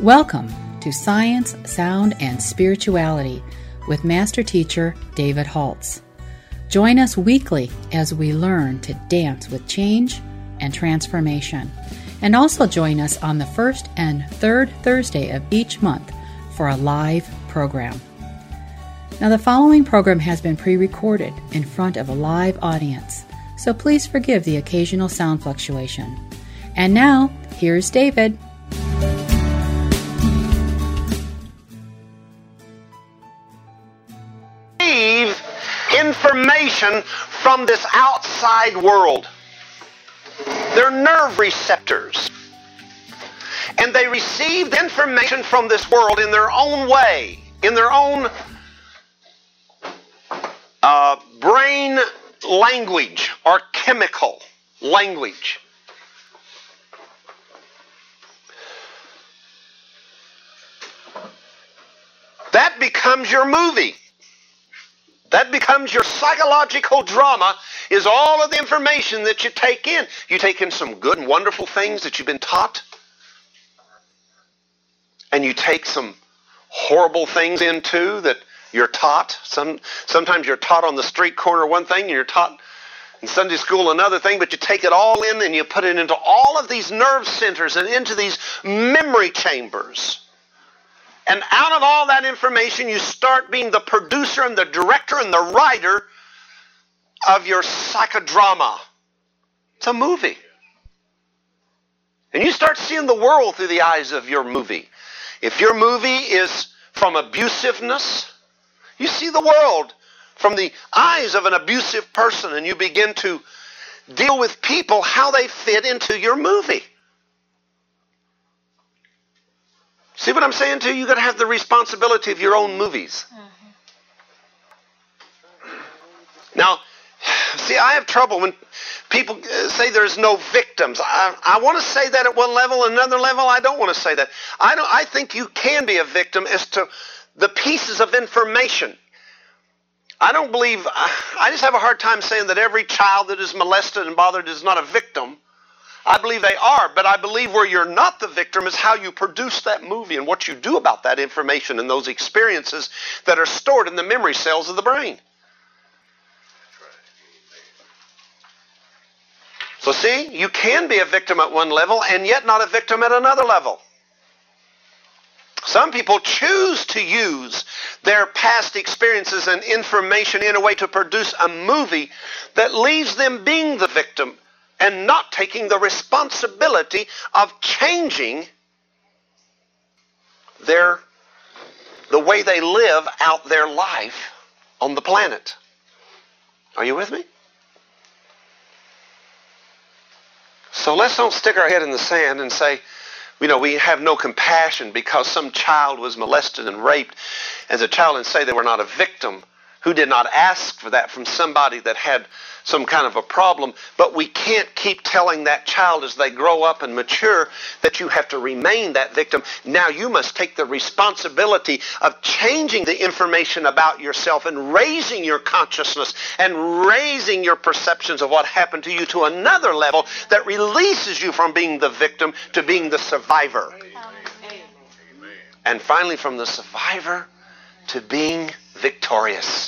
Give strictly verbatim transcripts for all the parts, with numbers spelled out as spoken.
Welcome to Science, Sound, and Spirituality with Master Teacher David Holtz. Join us weekly as we learn to dance with change and transformation. And also join us on the first and third Thursday of each month for a live program. Now, the following program has been pre-recorded in front of a live audience, so please forgive the occasional sound fluctuation. And now, here's David. Information from this outside world. They're nerve receptors. And they receive information from this world in their own way, in their own uh, brain language or chemical language. That becomes your movie. That becomes your psychological drama, is all of the information that you take in. You take in some good and wonderful things that you've been taught. And you take some horrible things in too that you're taught. Some, sometimes you're taught on the street corner one thing and you're taught in Sunday school another thing, but you take it all in and you put it into all of these nerve centers and into these memory chambers. And out of all that information, you start being the producer and the director and the writer of your psychodrama. It's a movie. And you start seeing the world through the eyes of your movie. If your movie is from abusiveness, you see the world from the eyes of an abusive person, and you begin to deal with people how they fit into your movie. See what I'm saying to you? You've got to have the responsibility of your own movies. Mm-hmm. Now, see, I have trouble when people say there's no victims. I, I want to say that at one level, another level, I don't want to say that. I don't. I think you can be a victim as to the pieces of information. I don't believe, I just have a hard time saying that every child that is molested and bothered is not a victim. I believe they are, but I believe where you're not the victim is how you produce that movie and what you do about that information and those experiences that are stored in the memory cells of the brain. So see, you can be a victim at one level and yet not a victim at another level. Some people choose to use their past experiences and information in a way to produce a movie that leaves them being the victim and not taking the responsibility of changing their, the way they live out their life on the planet. Are you with me? So let's don't stick our head in the sand and say, you know, we have no compassion because some child was molested and raped as a child, and say they were not a victim who did not ask for that from somebody that had some kind of a problem. But we can't keep telling that child as they grow up and mature that you have to remain that victim. Now you must take the responsibility of changing the information about yourself and raising your consciousness and raising your perceptions of what happened to you to another level that releases you from being the victim to being the survivor. And finally, from the survivor to being victorious.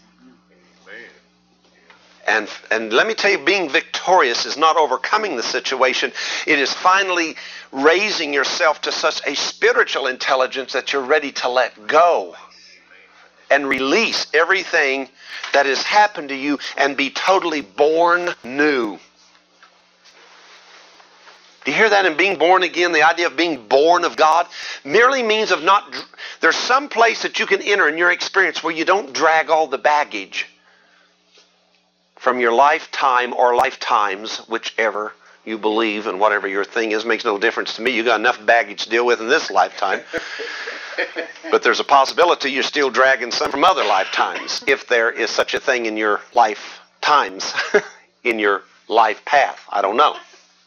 And, and let me tell you, being victorious is not overcoming the situation. It is finally raising yourself to such a spiritual intelligence that you're ready to let go and release everything that has happened to you and be totally born new. Do you hear that in being born again? The idea of being born of God merely means of not... There's some place that you can enter in your experience where you don't drag all the baggage from your lifetime or lifetimes, whichever you believe and whatever your thing is, makes no difference to me. You got enough baggage to deal with in this lifetime. But there's a possibility you're still dragging some from other lifetimes, if there is such a thing in your lifetimes, in your life path. I don't know.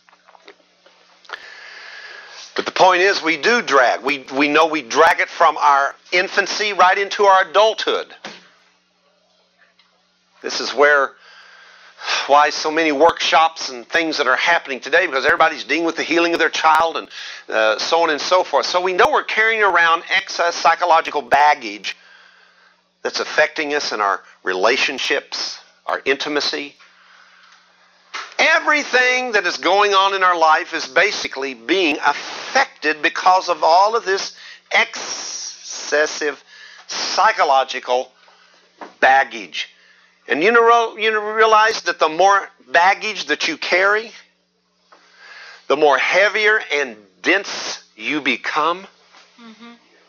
But the point is, we do drag. We, we know we drag it from our infancy right into our adulthood. This is where why so many workshops and things that are happening today, because everybody's dealing with the healing of their child and uh, so on and so forth. So we know we're carrying around excess psychological baggage that's affecting us in our relationships, our intimacy. Everything that is going on in our life is basically being affected because of all of this excessive psychological baggage. And you know, you realize that the more baggage that you carry, the more heavier and dense you become. Mm-hmm.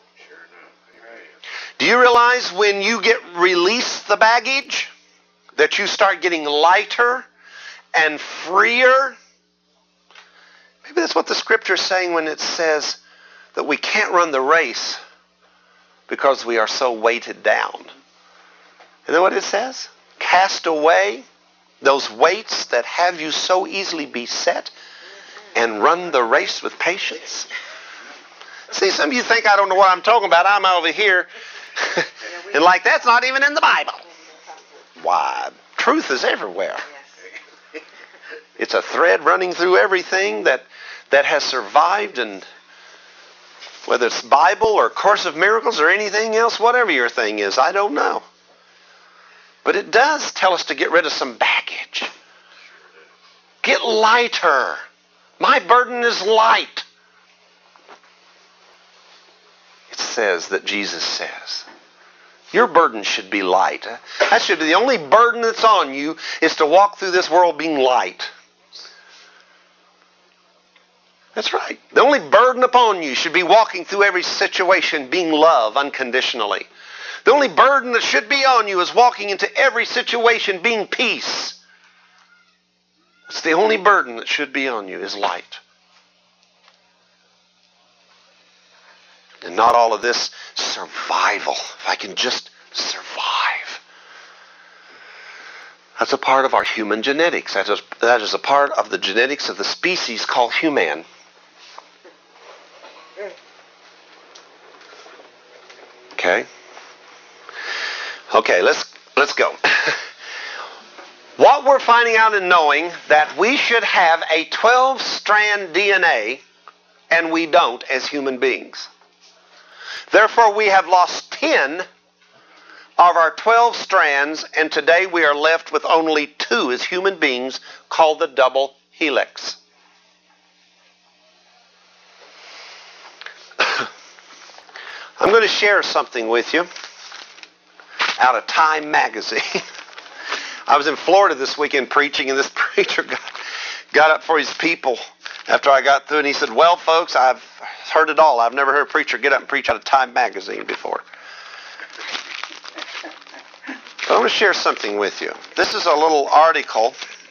Do you realize when you get release the baggage, that you start getting lighter and freer? Maybe that's what the Scripture is saying when it says that we can't run the race because we are so weighted down. You know what it says? Cast away those weights that have you so easily beset and run the race with patience. See, some of you think I don't know what I'm talking about. I'm over here and like that's not even in the Bible. Why? Truth is everywhere. It's a thread running through everything that, that has survived, and whether it's Bible or Course of Miracles or anything else, whatever your thing is, I don't know. But it does tell us to get rid of some baggage. Get lighter. My burden is light. It says that Jesus says, your burden should be light. That should be the only burden that's on you, is to walk through this world being light. That's right. The only burden upon you should be walking through every situation being love unconditionally. The only burden that should be on you is walking into every situation being peace. It's the only burden that should be on you is light. And not all of this survival. If I can just survive. That's a part of our human genetics. That is, that is a part of the genetics of the species called human. Okay? Okay, let's let's go. What we're finding out and knowing that we should have a twelve-strand D N A, and we don't as human beings. Therefore, we have lost ten of our twelve strands, and today we are left with only two as human beings, called the double helix. I'm going to share something with you out of Time magazine. I was in Florida this weekend preaching, and this preacher got, got up for his people after I got through, and he said, well, folks, I've heard it all. I've never heard a preacher get up and preach out of Time magazine before. But I want to share something with you. This is a little article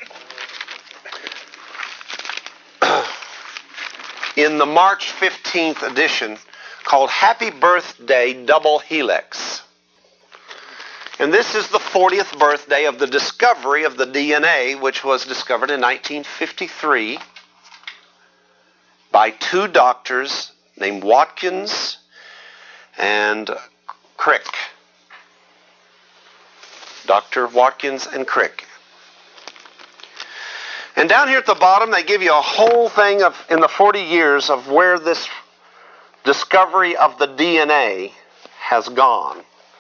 in the March fifteenth edition called Happy Birthday Double Helix. And this is the fortieth birthday of the discovery of the D N A, which was discovered in nineteen fifty-three by two doctors named Watkins and Crick. Doctor Watkins and Crick. And down here at the bottom, they give you a whole thing of in the forty years of where this discovery of the D N A has gone.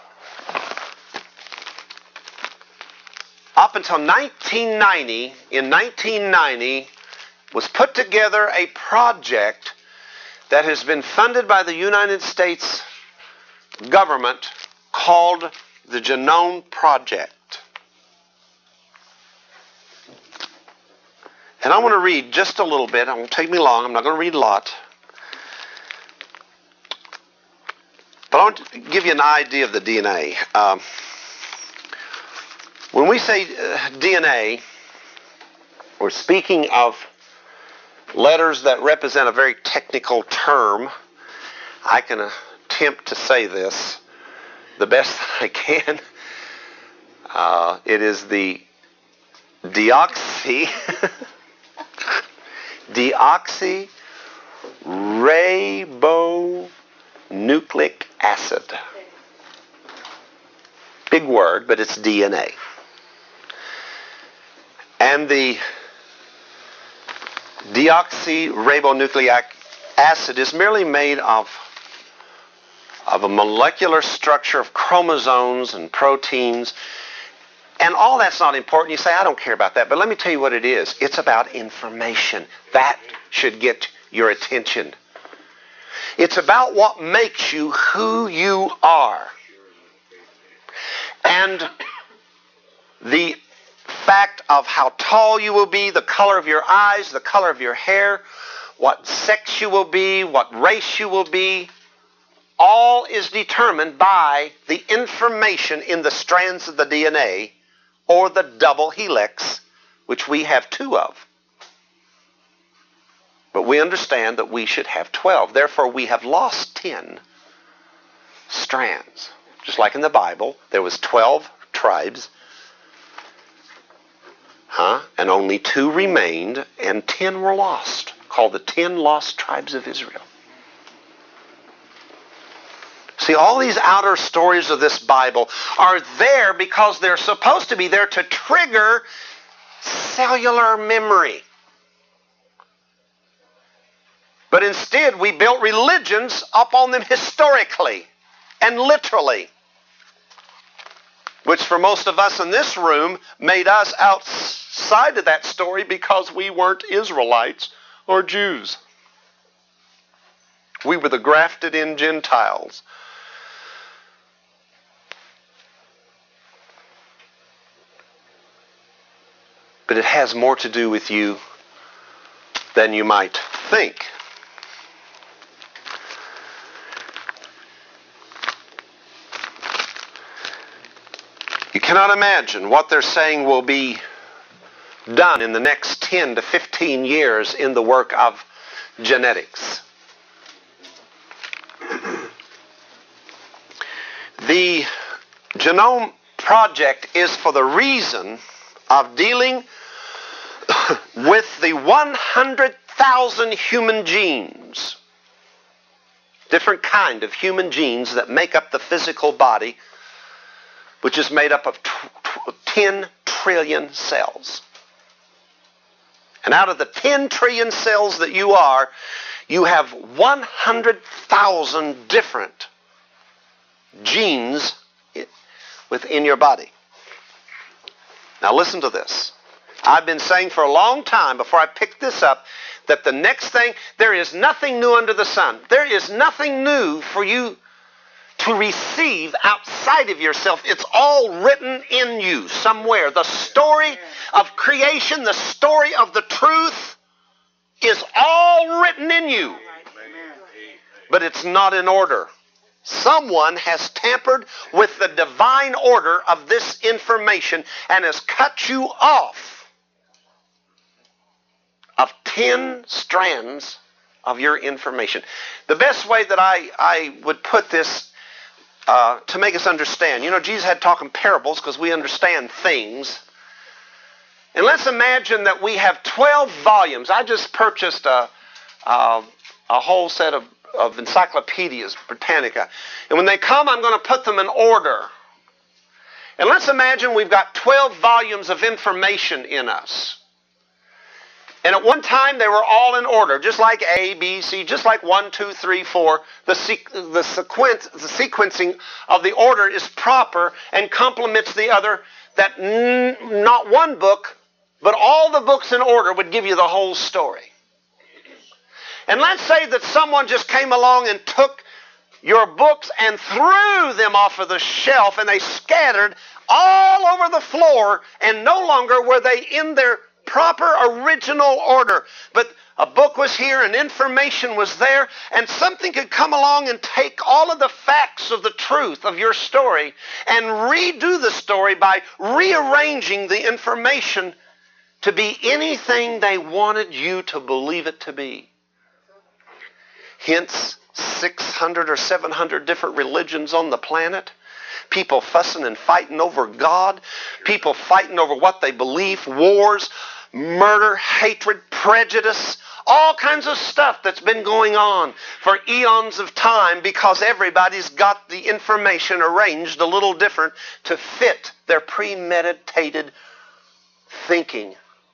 Up until nineteen ninety, in nineteen ninety, was put together a project that has been funded by the United States government called the Genome Project. And I want to read just a little bit. It won't take me long. I'm not going to read a lot. But I want to give you an idea of the D N A. Um, when we say uh, D N A, we're speaking of letters that represent a very technical term. I can attempt to say this the best that I can. Uh, it is the deoxy deoxyribonucleic acid. Big word, but it's D N A. And the deoxyribonucleic acid is merely made of, of a molecular structure of chromosomes and proteins. And all that's not important. You say, I don't care about that. But let me tell you what it is. It's about information. That should get your attention. It's about what makes you who you are. And the fact of how tall you will be, the color of your eyes, the color of your hair, what sex you will be, what race you will be, all is determined by the information in the strands of the D N A or the double helix, which we have two of. But we understand that we should have twelve. Therefore, we have lost ten strands. Just like in the Bible, there was twelve tribes, huh? And only two remained, and ten were lost, called the ten lost tribes of Israel. See, all these outer stories of this Bible are there because they're supposed to be there to trigger cellular memory. But instead, we built religions upon them historically and literally, which for most of us in this room made us outside of that story because we weren't Israelites or Jews. We were the grafted in Gentiles. But it has more to do with you than you might think. You cannot imagine what they're saying will be done in the next ten to fifteen years in the work of genetics. The Genome Project is for the reason of dealing with the one hundred thousand human genes, different kind of human genes that make up the physical body, which is made up of ten trillion cells. And out of the ten trillion cells that you are, you have one hundred thousand different genes within your body. Now listen to this. I've been saying for a long time before I picked this up that the next thing, there is nothing new under the sun. There is nothing new for you to receive outside of yourself. It's all written in you somewhere. The story of creation, the story of the truth is all written in you. But it's not in order. Someone has tampered with the divine order of this information and has cut you off of ten strands of your information. The best way that I, I would put this uh, to make us understand, you know, Jesus had talking parables because we understand things. And let's imagine that we have twelve volumes. I just purchased a, a, a whole set of of encyclopedias, Britannica. And when they come, I'm going to put them in order. And let's imagine we've got twelve volumes of information in us. And at one time, they were all in order, just like A, B, C, just like one, two, three, four. The, sequ- the, sequence, the sequencing of the order is proper and complements the other, that n- not one book, but all the books in order would give you the whole story. And let's say that someone just came along and took your books and threw them off of the shelf and they scattered all over the floor, and no longer were they in their proper original order. But a book was here and information was there, and something could come along and take all of the facts of the truth of your story and redo the story by rearranging the information to be anything they wanted you to believe it to be. Hence, six hundred or seven hundred different religions on the planet. People fussing and fighting over God. People fighting over what they believe. Wars, murder, hatred, prejudice. All kinds of stuff that's been going on for eons of time because everybody's got the information arranged a little different to fit their premeditated thinking